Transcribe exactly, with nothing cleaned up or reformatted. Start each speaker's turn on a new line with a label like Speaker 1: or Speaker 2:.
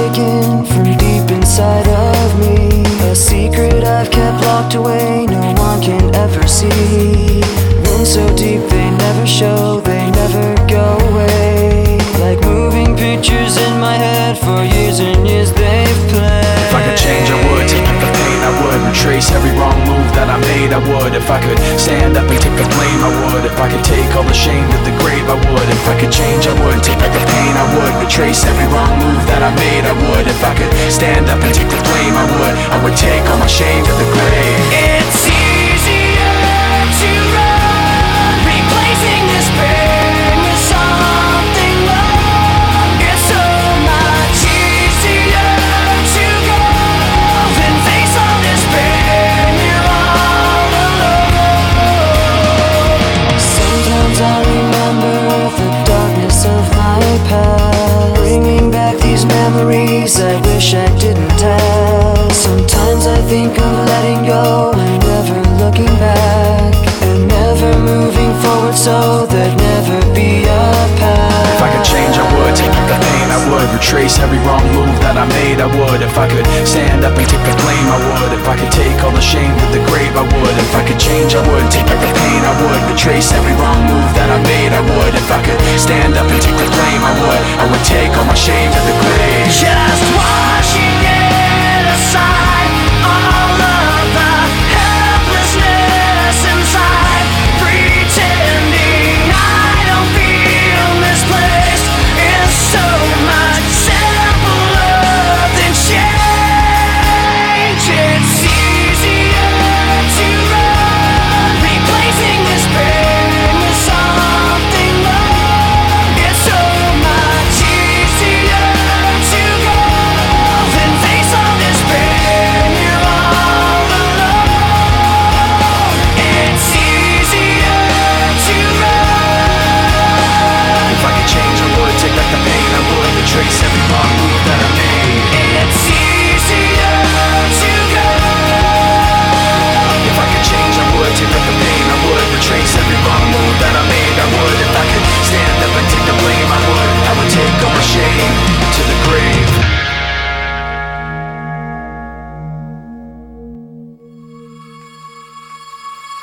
Speaker 1: taken from deep inside of me, a secret I've kept locked away, no one can ever see. Wounds so deep they never show, they never go away. Like moving pictures in my head, for years and years they've played.
Speaker 2: If I could change I would, take back the pain I would, retrace every wrong move that I made I would. If I could stand up and take the blame I would. If I could take all the shame to the grave I would. If I could change I would, take back the pain I would, retrace every wrong move that I made I would. If I could stand up and take the blame I would, I would take all my shame to the grave.
Speaker 3: It's easier to run, replacing this pain with something more. It's so much easier to go than face all this pain. You're all alone.
Speaker 1: Sometimes I remember the darkness of my past, bringing back these memories I wish I didn't have. Sometimes I think of letting go and never looking back, and never moving forward so there'd never be a path.
Speaker 2: If I could change I would, take back the pain I would, retrace every wrong move that I made I would. If I could stand up and take the blame I would. If I could take all the shame to the grave I would. If I could change I would, take back the pain I would, retrace every wrong move that I made I would. If I could stand up and take the blame I would, I would take all my shame to